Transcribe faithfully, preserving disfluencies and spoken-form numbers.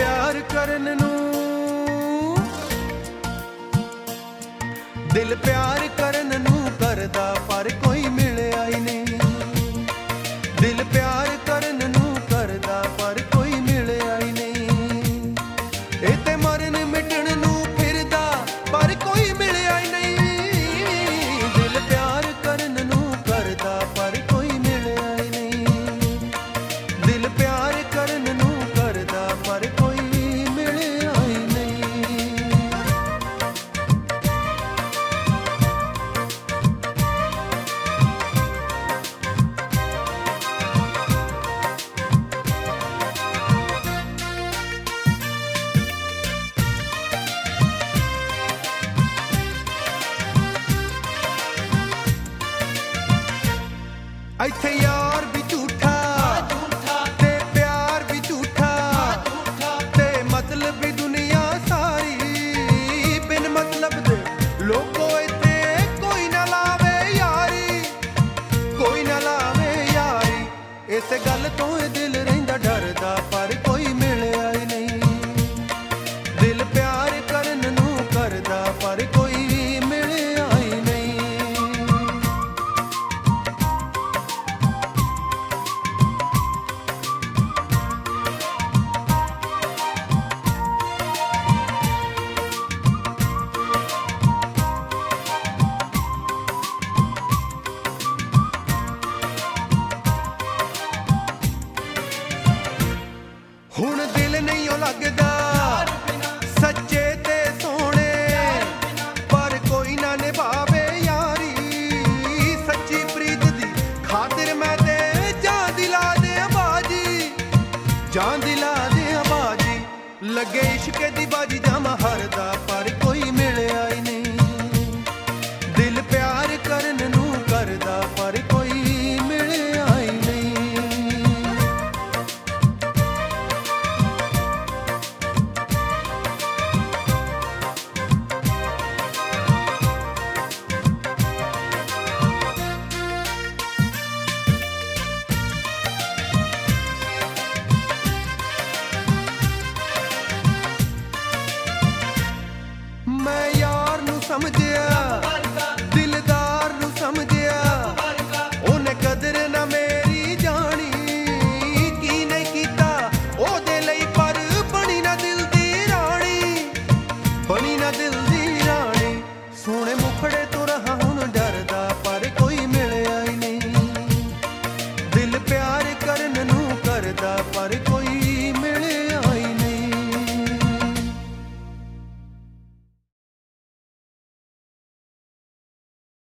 प्यार करन नू दिल प्यार करन नू करदा पर कोई मिलिया ही नहीं। दिल प्यार करन नू करदा पर कोई मिलिया ही नहीं। ए ते मरन मिटण नू फिरदा पर कोई मिलिया ही नहीं। दिल प्यार करन नू करदा पर कोई मिलिया ही नहीं। दिल प्यार करन नू करदा पर कोई मिलिया ही नहीं। इत्थे यार भी झूठा ते प्यार भी झूठा ते मतलब भी दुनिया सारी बिन मतलब दे लोगों इत्थे कोई ना लावे यारी। कोई ना लावे यारी इस गल तो दिल रहिंदा डरदा पर कोई मिलिया ही नहीं। दिल प्यार करन नू करदा पर कोई मिलिया ही नहीं। हुण दिल नहीं ओ लगदा सच्चे ते सोने पर कोई ना निभावे यारी। सच्ची प्रीत दी खातिर मैं ते जान दिला दे बाजी। जान दिला दे बाजी लगे इश्क दी बाजी जामा